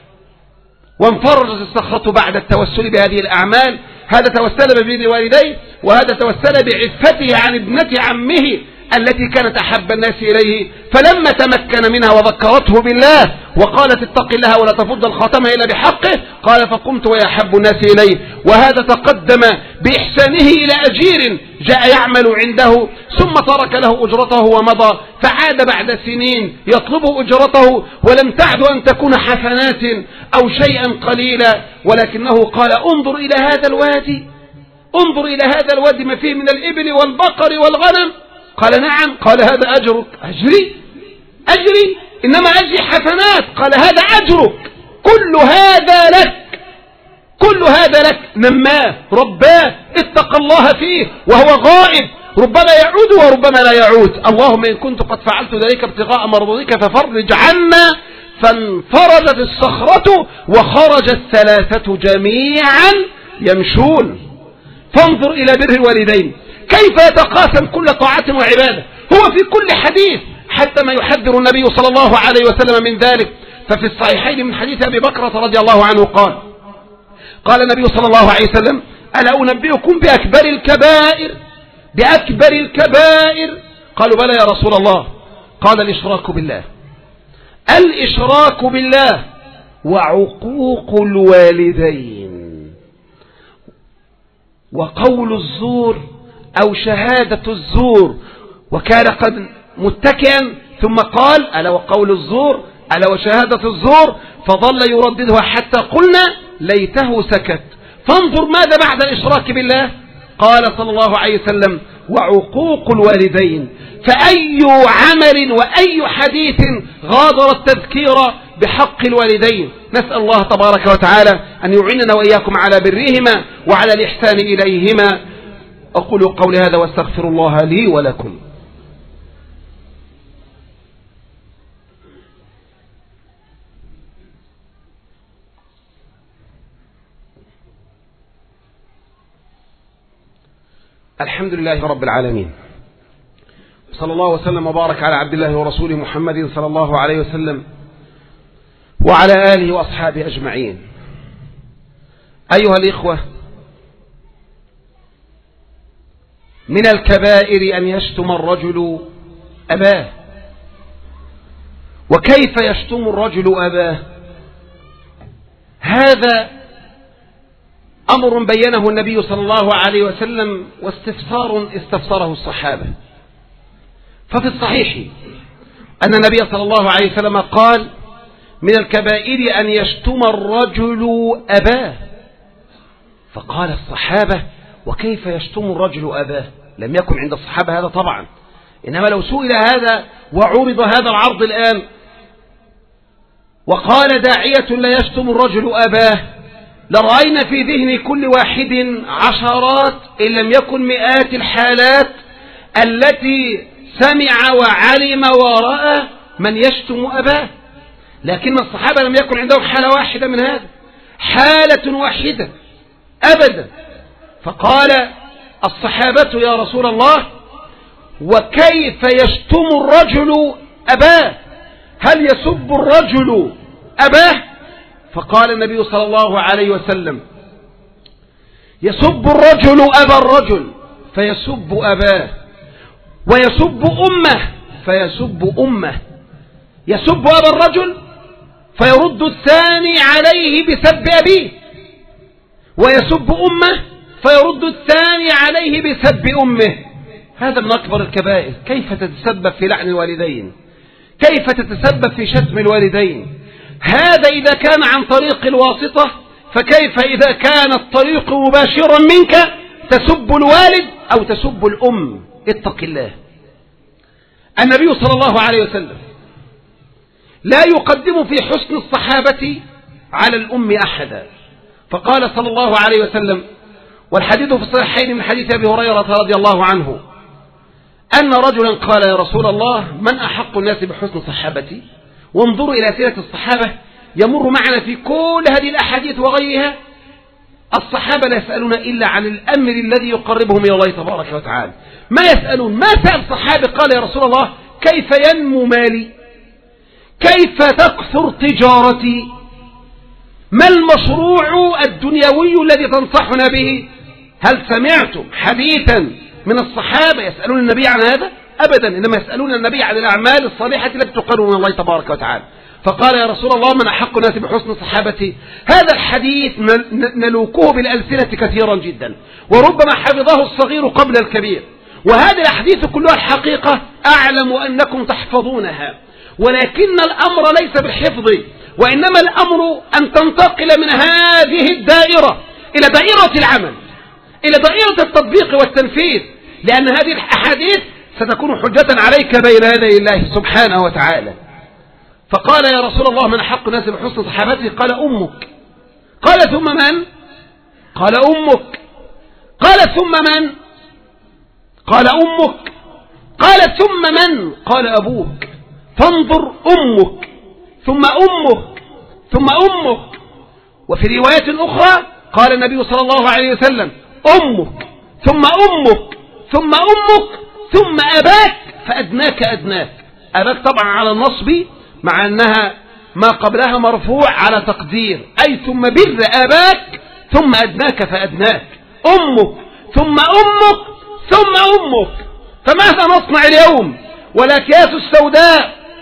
وانفرجت الصخرة بعد التوسل بهذه الأعمال. هذا توسل ببر والديه، وهذا توسل بعفته عن ابنة عمه التي كانت أحب الناس إليه، فلما تمكن منها وذكرته بالله وقالت اتق الله ولا تفض الخاتم إلا بحقه، قال فقمت ويا أحب الناس إليه. وهذا تقدم بإحسانه إلى أجير جاء يعمل عنده ثم ترك له أجرته ومضى، فعاد بعد سنين يطلب أجرته ولم تعد أن تكون حسنات أو شيئا قليلا، ولكنه قال انظر إلى هذا الوادي، انظر إلى هذا الوادي ما فيه من الإبل والبقر والغنم. قال نعم. قال هذا أجرك. أجري أجري إنما أجري حسنات. قال هذا أجرك، كل هذا لك، كل هذا لك. نماه رباه اتق الله فيه وهو غائب، ربما يعود وربما لا يعود. اللهم إن كنت قد فعلت ذلك ابتغاء مرضاتك ففرج عنا. فانفرجت الصخرة وخرج الثلاثة جميعا يمشون. فانظر إلى بر الوالدين كيف يتقاسم كل طاعة وعبادة. هو في كل حديث حتى ما يحذر النبي صلى الله عليه وسلم من ذلك. ففي الصحيحين من حديث أبي بكرة رضي الله عنه قال قال النبي صلى الله عليه وسلم ألا أنبئكم بأكبر الكبائر بأكبر الكبائر؟ قالوا بلى يا رسول الله. قال الإشراك بالله الإشراك بالله وعقوق الوالدين وقول الزور أو شهادة الزور. وكان قد متكئا ثم قال: ألا وقول الزور، ألا وشهادة الزور، فظل يرددها حتى قلنا ليته سكت. فانظر ماذا بعد الإشراك بالله. قال صلى الله عليه وسلم: وعقوق الوالدين. فأي عمل وأي حديث غادر التذكير بحق الوالدين. نسأل الله تبارك وتعالى أن يعيننا وإياكم على برهما وعلى الإحسان إليهما. أقول قولي هذا واستغفر الله لي ولكم. الحمد لله رب العالمين، صلى الله وسلم وبارك على عبد الله ورسوله محمد صلى الله عليه وسلم وعلى آله وأصحابه أجمعين. أيها الإخوة، من الكبائر أن يشتم الرجل أباه. وكيف يشتم الرجل أباه؟ هذا أمر بينه النبي صلى الله عليه وسلم واستفسار استفسره الصحابة. ففي الصحيح أن النبي صلى الله عليه وسلم قال: من الكبائر أن يشتم الرجل أباه. فقال الصحابة: وكيف يشتم الرجل أباه؟ لم يكن عند الصحابة هذا طبعا، إنما لو سئل هذا وعرض هذا العرض الآن وقال داعية لا يشتم الرجل أباه، لرأينا في ذهن كل واحد عشرات إن لم يكن مئات الحالات التي سمع وعلم ورأى من يشتم أباه. لكن الصحابة لم يكن عندهم حالة واحدة من هذا، حالة واحدة أبدا. فقال الصحابة: يا رسول الله، وكيف يشتم الرجل أباه؟ هل يسب الرجل أباه؟ فقال النبي صلى الله عليه وسلم: يسب الرجل أبا الرجل فيسب أباه، ويسب أمه فيسب أمه. يسب أبا الرجل فيرد الثاني عليه بسب أبيه، ويسب أمه فيرد الثاني عليه بسب أمه. هذا من أكبر الكبائر. كيف تتسبب في لعن الوالدين؟ كيف تتسبب في شتم الوالدين؟ هذا إذا كان عن طريق الواسطة، فكيف إذا كان الطريق مباشرا منك تسب الوالد أو تسب الأم؟ اتق الله. النبي صلى الله عليه وسلم لا يقدم في حسن الصحابة على الأم أحدا. فقال صلى الله عليه وسلم، والحديث في الصحيحين من حديث أبي هريرة رضي الله عنه، أن رجلا قال: يا رسول الله، من أحق الناس بحسن صحابتي؟ وانظروا إلى سيرة الصحابة، يمر معنا في كل هذه الأحاديث وغيرها. الصحابة لا يسألون إلا عن الأمر الذي يقربهم إلى الله تبارك وتعالى. ما يسألون. ما سأل صحابي قال: يا رسول الله، كيف ينمو مالي؟ كيف تكثر تجارتي؟ ما المشروع الدنيوي الذي تنصحنا به؟ هل سمعتم حديثا من الصحابة يسألون النبي عن هذا؟ أبدا، إنما يسألون النبي عن الأعمال الصالحة التي تقرب من الله تبارك وتعالى. فقال: يا رسول الله، من أحق الناس بحسن صحابتي؟ هذا الحديث نلوكه بالألسنة كثيرا جدا، وربما حفظه الصغير قبل الكبير. وهذه الأحاديث كلها الحقيقة أعلم أنكم تحفظونها، ولكن الأمر ليس بالحفظ، وإنما الأمر أن تنتقل من هذه الدائرة إلى دائرة العمل، إلى دائرة التطبيق والتنفيذ، لأن هذه الأحاديث ستكون حجة عليك بين يدي الله سبحانه وتعالى. فقال: يا رسول الله، من أحق الناس بحسن صحابتي؟ قال: أمك. قال: ثم من؟ قال: أمك. قال: ثم من؟ قال: أمك. قال: ثم من؟ قال: أبوك. فانظر، أمك ثم أمك ثم أمك. وفي رواية أخرى قال النبي صلى الله عليه وسلم: أمك ثم أمك ثم أمك ثم أباك فأدناك أدناك. أباك طبعا على النصب، مع أنها ما قبلها مرفوع على تقدير، أي ثم بر أباك ثم أدناك فأدناك. أمك ثم أمك ثم أمك. فماذا نصنع اليوم والأكياس السوداء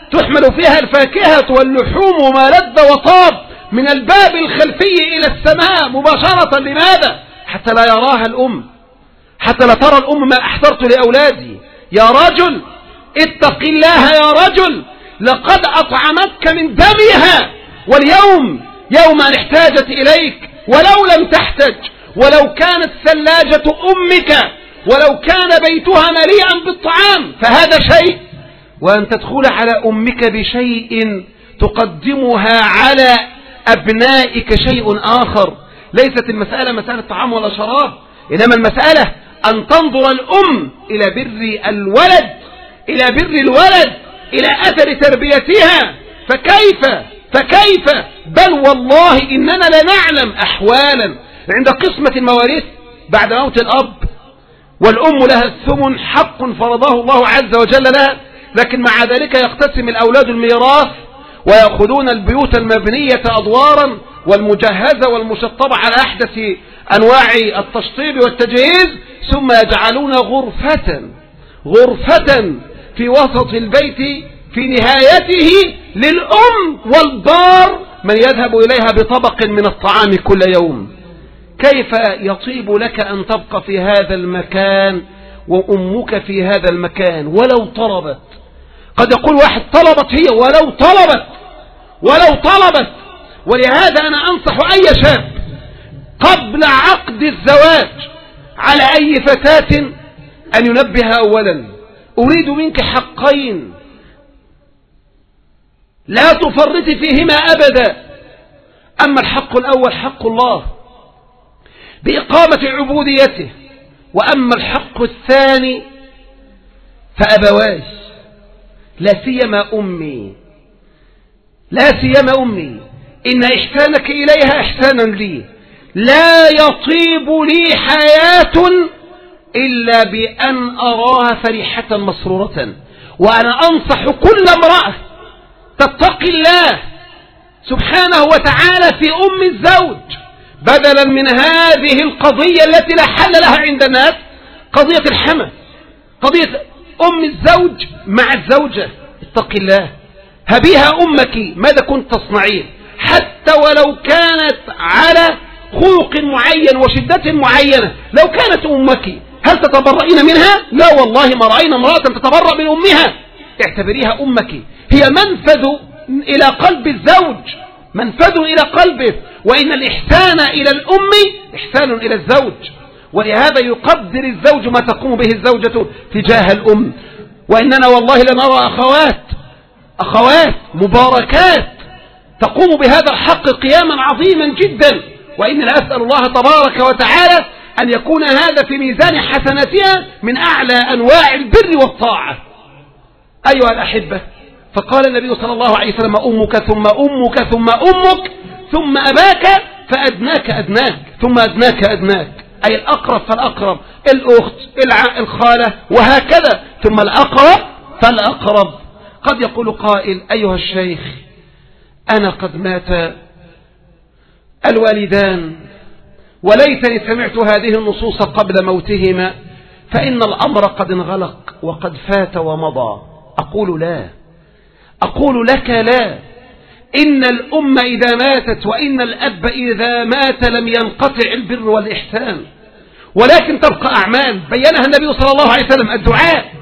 تحمل فيها الفاكهة واللحوم وما لذ وطاب من الباب الخلفي إلى السماء مباشرة. لماذا؟ حتى لا يراها الأم، حتى لا ترى الأم ما أحضرت لأولادي. يا رجل اتق الله، يا رجل لقد أطعمتك من دمها، واليوم يوم أن احتاجت إليك ولو لم تحتج، ولو كانت ثلاجة أمك، ولو كان بيتها مليئا بالطعام فهذا شيء، وأن تدخل على أمك بشيء تقدمها على أبنائك شيء آخر. ليست المسألة مسألة طعام ولا شراب، إنما المسألة أن تنظر الأم إلى بر الولد، إلى بر الولد، إلى أثر تربيتها. فكيف فكيف بل والله إننا لنعلم أحوالا عند قسمة المواريث بعد موت الأب، والأم لها الثمن حق فرضه الله عز وجل لها، لكن مع ذلك يقتسم الأولاد الميراث ويأخذون البيوت المبنية أدوارا والمجهزة والمشطبة على أحدث أنواع التشطيب والتجهيز، ثم يجعلون غرفة غرفة في وسط البيت في نهايته للأم والبار من يذهب إليها بطبق من الطعام كل يوم. كيف يطيب لك أن تبقى في هذا المكان وأمك في هذا المكان ولو طلبت؟ قد يقول واحد طلبت هي، ولو طلبت ولو طلبت. ولهذا أنا أنصح أي شاب قبل عقد الزواج على أي فتاة أن ينبه أولا: أريد منك حقين لا تفرط فيهما أبدا. أما الحق الأول حق الله بإقامة عبوديته، وأما الحق الثاني فأبواي، لا سيما أمي لا سيما أمي إن إحسانك إليها إحسانا لي، لا يطيب لي حياة إلا بأن أراها فرحة مسرورة. وأنا أنصح كل امرأة تتقي الله سبحانه وتعالى في أم الزوج، بدلا من هذه القضية التي لا حل لها عند الناس، قضية الحمى، قضية أم الزوج مع الزوجة. اتقي الله، هبيها أمك ماذا كنت تصنعين، حتى ولو كانت على خلق معين وشدة معينة. لو كانت أمك هل تتبرئين منها؟ لا والله ما رأينا امرأة تتبرأ من أمها. اعتبريها أمك، هي منفذ إلى قلب الزوج، منفذ إلى قلبه. وإن الإحسان إلى الأم إحسان إلى الزوج، ولهذا يقدر الزوج ما تقوم به الزوجة تجاه الأم. وإننا والله لنرى أخوات أخوات مباركات تقوم بهذا الحق قياما عظيما جدا. وإننا أسأل الله تبارك وتعالى أن يكون هذا في ميزان حسناتها من أعلى أنواع البر والطاعة. أيها الأحبة، فقال النبي صلى الله عليه وسلم: أمك ثم أمك ثم أمك ثم أباك فأدناك أدناك ثم أدناك أدناك، أي الأقرب فالأقرب، الأخت، الخالة، وهكذا، ثم الأقرب فالأقرب. قد يقول قائل: أيها الشيخ، أنا قد مات الوالدان وليتني سمعت هذه النصوص قبل موتهما، فإن الأمر قد انغلق وقد فات ومضى. أقول لا، أقول لك لا. إن الأم إذا ماتت وإن الأب إذا مات لم ينقطع البر والإحسان، ولكن تبقى أعمال بينها النبي صلى الله عليه وسلم: الدعاء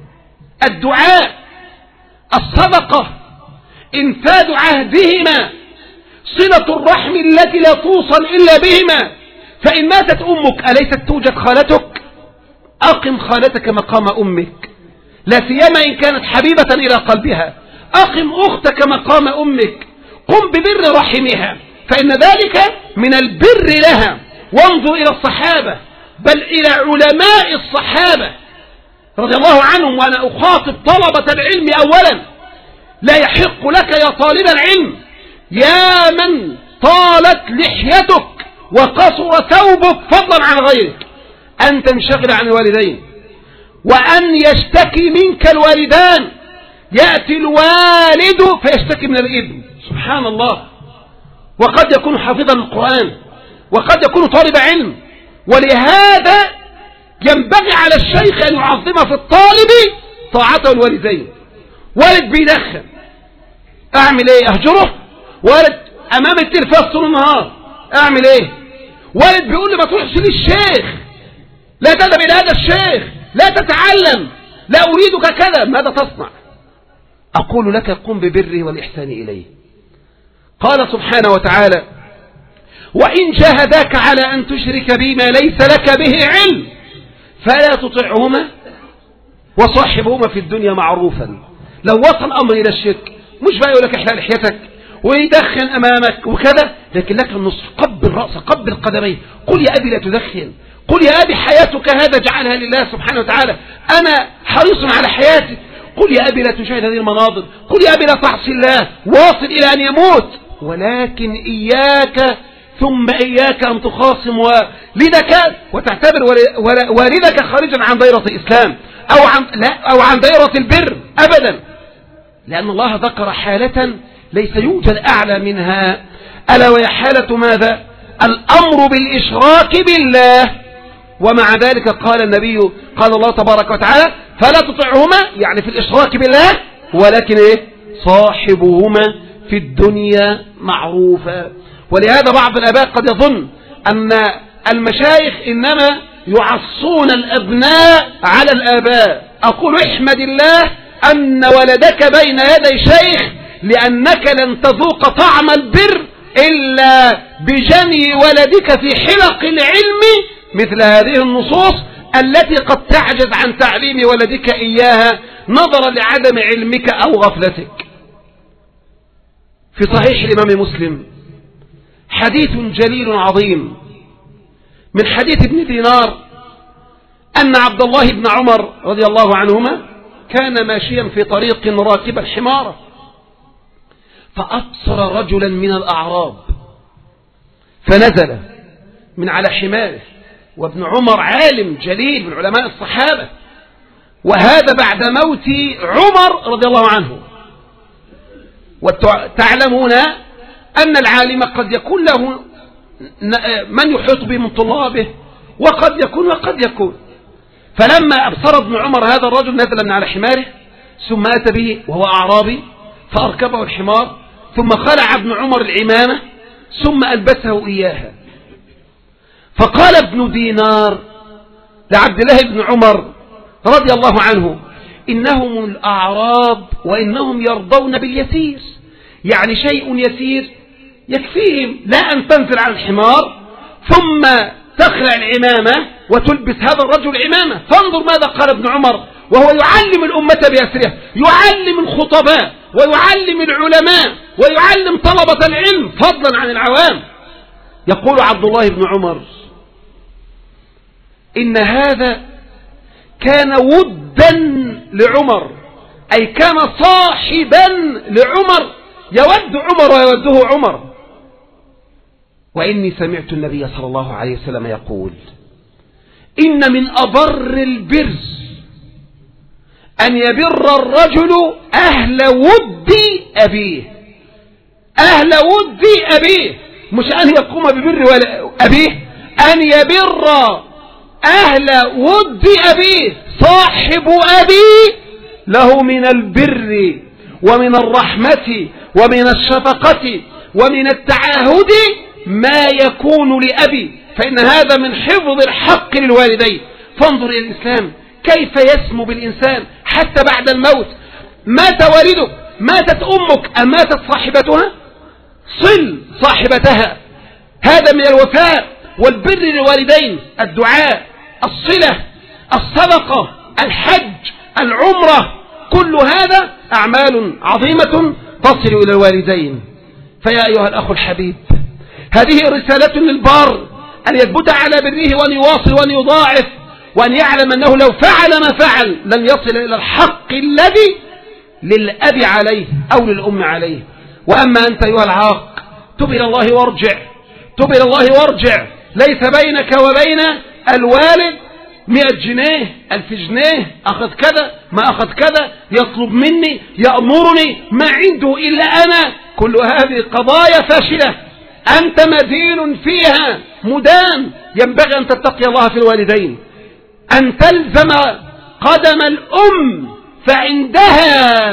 الدعاء الصدقة، إنفاذ عهدهما، صلة الرحم التي لا توصل إلا بهما. فإن ماتت أمك أليست توجد خالتك؟ أقم خالتك مقام أمك، لا سيما إن كانت حبيبة إلى قلبها. أقم أختك مقام أمك، قم ببر رحمها، فإن ذلك من البر لها. وانظر إلى الصحابة، بل إلى علماء الصحابة رضي الله عنهم. وأنا أخاطب طلبة العلم أولا: لا يحق لك يا طالب العلم، يا من طالت لحيتك وقصر ثوبك فضلا عن غيرك، أن تنشغل عن الوالدين، وأن يشتكي منك الوالدان. يأتي الوالد فيشتكي من الابن، سبحان الله، وقد يكون حافظا القرآن وقد يكون طالب علم. ولهذا ينبغي على الشيخ أن يعظم في الطالب طاعته الوالدين. والد بيدخن اعمل ايه؟ اهجره؟ ولد امام التلفاز طول النهار، اعمل ايه؟ ولد بيقول لي ما تروحش للشيخ، لا تذهب الى هذا الشيخ، لا تتعلم، لا اريدك كذا، ماذا تصنع؟ اقول لك قم ببره والاحسان اليه. قال سبحانه وتعالى: وان جاهداك على ان تشرك بي ما ليس لك به علم فلا تطعهما وصاحبهما في الدنيا معروفا. لو وصل الامر الى الشرك، مش بقى يقول لك احلق لحيتك ويدخن امامك وكذا، لكن لك النصح، قبل راسك، قبل قدميه، قل يا ابي لا تدخن، قل يا ابي حياتك هذا جعلها لله سبحانه وتعالى، انا حريص على حياتك، قل يا ابي لا تشاهد هذه المناظر، قل يا ابي لا تعصي الله، واصل الى ان يموت، ولكن اياك ثم اياك ان تخاصم والدك وتعتبر والدك خارجا عن دائرة الاسلام او عن لا او عن دائرة البر ابدا، لان الله ذكر حالة ليس يوجد اعلى منها، الا وهي حالة ماذا؟ الامر بالاشراك بالله. ومع ذلك قال النبي، قال الله تبارك وتعالى: فلا تطعهما، يعني في الاشراك بالله، ولكن ايه؟ صاحبهما في الدنيا معروفا. ولهذا بعض الاباء قد يظن ان المشايخ انما يعصون الابناء على الاباء. اقول احمد الله ان ولدك بين يدي شيخ، لانك لن تذوق طعم البر الا بجني ولدك في حلق العلم مثل هذه النصوص التي قد تعجز عن تعليم ولدك اياها نظرا لعدم علمك او غفلتك. في صحيح الامام مسلم حديث جليل عظيم من حديث ابن دينار أن عبد الله بن عمر رضي الله عنهما كان ماشيا في طريق راكبا حمارا، فأبصر رجلا من الأعراب فنزل من على حماره، وابن عمر عالم جليل من علماء الصحابة، وهذا بعد موت عمر رضي الله عنه. وتعلمون أن العالم قد يكون له من يحيط به من طلابه، وقد يكون وقد يكون. فلما أبصر ابن عمر هذا الرجل نزل من على حماره، ثم أتى به وهو أعرابي فأركبه الحمار، ثم خلع ابن عمر العمامة ثم ألبسه إياها. فقال ابن دينار لعبد الله بن عمر رضي الله عنه: إنهم الأعراب وإنهم يرضون باليسير، يعني شيء يسير يكفيهم، لا أن تنزل على الحمار ثم تخلع العمامة وتلبس هذا الرجل عمامة. فانظر ماذا قال ابن عمر وهو يعلم الأمة بأسرها، يعلم الخطباء ويعلم العلماء ويعلم طلبة العلم فضلا عن العوام. يقول عبد الله بن عمر: إن هذا كان ودا لعمر، أي كان صاحبا لعمر، يود عمر ويوده عمر. وإني سمعت النبي صلى الله عليه وسلم يقول: إن من أبر البر أن يبر الرجل أهل ود أبيه. أهل ود أبيه، مش أن يقوم ببر أبيه، أن يبر أهل ود أبيه. صاحب أبي له من البر ومن الرحمة ومن الشفقة ومن التعاهد ما يكون لأبي، فإن هذا من حفظ الحق للوالدين. فانظر إلى الإسلام كيف يسمو بالإنسان حتى بعد الموت. مات والدك، ماتت أمك، أم ماتت صاحبتها، صل صاحبتها. هذا من الوفاء والبر للوالدين، الدعاء، الصلة، الصدقة، الحج، العمرة، كل هذا أعمال عظيمة تصل إلى الوالدين. فيا أيها الأخ الحبيب، هذه رسالة للبار أن يثبت على بره وأن يواصل وأن يضاعف، وأن يعلم أنه لو فعل ما فعل لن يصل إلى الحق الذي للأب عليه أو للأم عليه. وأما أنت أيها العاق، تب إلى الله وارجع، تب إلى الله وارجع. ليس بينك وبين الوالد مئة جنيه، ألف جنيه، أخذ كذا ما أخذ كذا، يطلب مني، يأمرني، ما عنده إلا أنا. كل هذه قضايا فاشلة، أنت مدين فيها مدان. ينبغي أن تتقي الله في الوالدين، أن تلزم قدم الأم، فعندها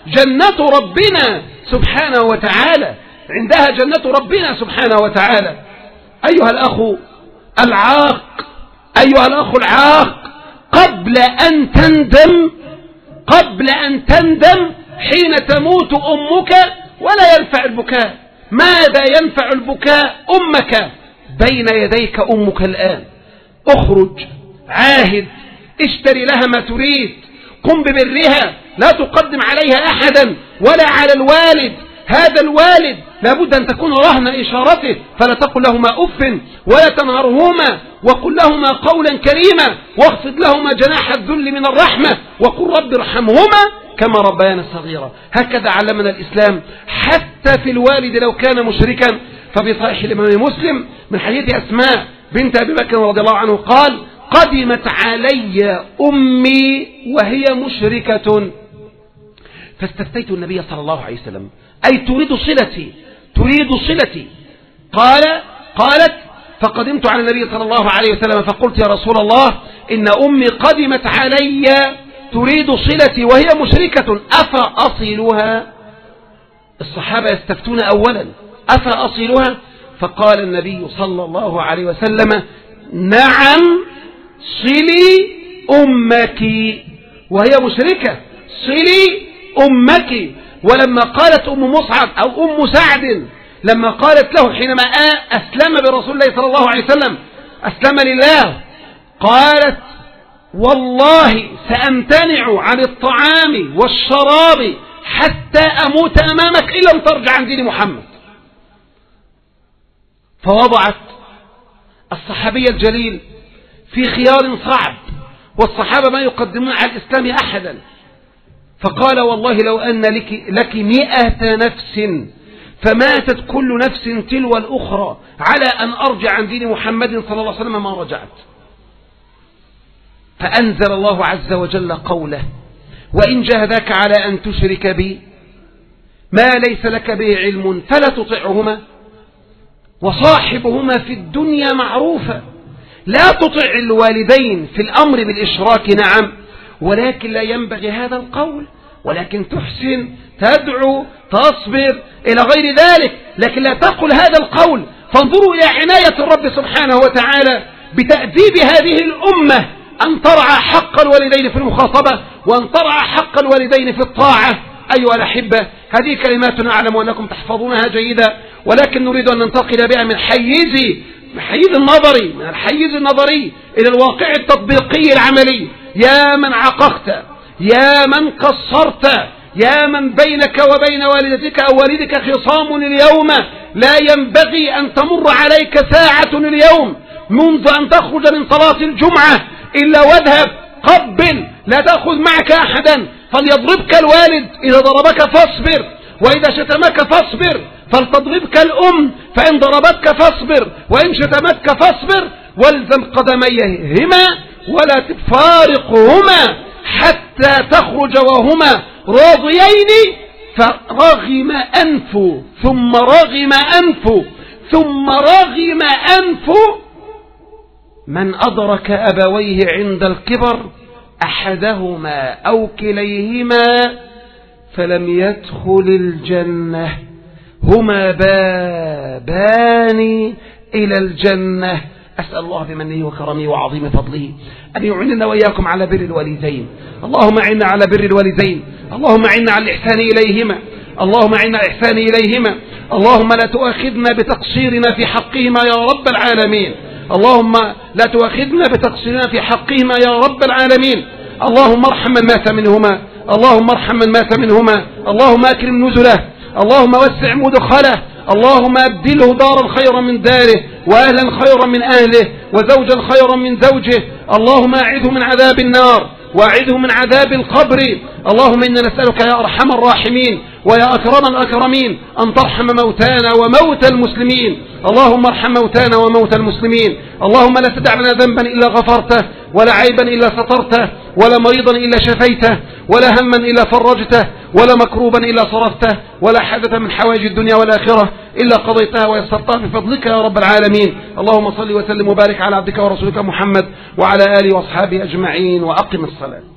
جنة ربنا سبحانه وتعالى، عندها جنة ربنا سبحانه وتعالى. أيها الأخ العاق أيها الأخ العاق قبل أن تندم قبل أن تندم حين تموت أمك ولا ينفع البكاء. ماذا ينفع البكاء أمك؟ بين يديك أمك الآن. اخرج، عاهد، اشتري لها ما تريد، قم ببرها، لا تقدم عليها أحدا ولا على الوالد. هذا الوالد لابد أن تكون رهن إشارته، فلا تقل لهما أف ولا تنهرهما، وقل لهما قولا كريما، واخفض لهما جناح الذل من الرحمة، وقل رب ارحمهما كما ربيانا صغيرا. هكذا علمنا الإسلام حتى في الوالد لو كان مشركا. ففي صحيح الإمام مسلم من حديث أسماء بنت أبي بكر رضي الله عنه قال: قدمت علي أمي وهي مشركة فاستفتيت النبي صلى الله عليه وسلم، أي تريد صلتي تريد صلتي قال قالت فقدمت على النبي صلى الله عليه وسلم فقلت: يا رسول الله، إن أمي قدمت علي تريد صلتي وهي مشركة، أفأصلها؟ الصحابة يستفتون أولا: أفأصلها؟ فقال النبي صلى الله عليه وسلم: نعم، صلي أمك وهي مشركة، صلي أمك. ولما قالت أم مصعب أو أم سعد لما قالت له حينما أسلم برسول الله صلى الله عليه وسلم، أسلم لله، قالت: والله سأمتنع عن الطعام والشراب حتى أموت أمامك إن لم ترجع عن دين محمد. فوضعت الصحابي الجليل في خيار صعب، والصحابة ما يقدمون على الإسلام أحدا. فقال: والله لو أن لك, لك مئة نفس فماتت كل نفس تلو الأخرى على أن أرجع عن دين محمد صلى الله عليه وسلم ما رجعت. فأنزل الله عز وجل قوله: وإن جاهداك على أن تشرك بي ما ليس لك به علم فلا تطعهما وصاحبهما في الدنيا معروفا. لا تطع الوالدين في الأمر بالإشراك، نعم، ولكن لا ينبغي هذا القول، ولكن تحسن، تدعو، تصبر إلى غير ذلك، لكن لا تقل هذا القول. فانظروا إلى عناية الرب سبحانه وتعالى بتأديب هذه الأمة، أن ترعى حق الوالدين في المخاطبة وأن ترعى حق الوالدين في الطاعة. أيها الأحبة، هذه كلمات أعلم أنكم تحفظونها جيدا، ولكن نريد أن ننتقل بها من حيز من حيز النظري من الحيز النظري إلى الواقع التطبيقي العملي. يا من عققت، يا من قصرت، يا من بينك وبين والدتك أو والدك خصام اليوم، لا ينبغي أن تمر عليك ساعة اليوم منذ أن تخرج من صلاة الجمعة إلا واذهب قبل، لا تأخذ معك أحدا. فليضربك الوالد، إذا ضربك فاصبر، وإذا شتمك فاصبر. فلتضربك الأم، فإن ضربتك فاصبر، وإن شتمتك فاصبر. والزم قدميهما ولا تفارقهما حتى تخرج وهما راضيين. فرغم أنف ثم رغم أنف ثم رغم أنف من أدرك أبويه عند الكبر أحدهما أو كليهما فلم يدخل الجنة. هما بابان إلى الجنة. أسأل الله بمنه وكرمه وعظيم فضله أن يعنينا وإياكم على بر الوالدين. اللهم أعنا على بر الوالدين، اللهم أعنا على الإحسان إليهما، اللهم أعنا على الإحسان إليهما. اللهم لا تؤاخذنا بتقصيرنا في حقهما يا رب العالمين. اللهم لا تؤاخذنا بتقصيرنا في حقهما يا رب العالمين. اللهم ارحم من مات منهما، اللهم ارحم من مات منهما، اللهم أكرم نزله، اللهم وسع مدخله، اللهم أبدله دارا خيرا من داره، وأهلا خيرا من أهله، وزوجا خيرا من زوجه. اللهم أعذه من عذاب النار وأعذه من عذاب القبر. اللهم إنا نسألك يا أرحم الراحمين ويا أكرم الأكرمين أن ترحم موتانا وموتى المسلمين. اللهم ارحم موتانا وموتى المسلمين. اللهم لا تدع لنا ذنبا إلا غفرته، ولا عيبا إلا سترته، ولا مريضا إلا شفيته، ولا هما إلا فرجته، ولا مكروبا إلا صرفته، ولا حاجة من حوائج الدنيا والآخرة إلا قضيتها ويسرتها بفضلك يا رب العالمين. اللهم صل وسلم وبارك على عبدك ورسولك محمد وعلى آله وأصحابه أجمعين، وأقم الصلاة.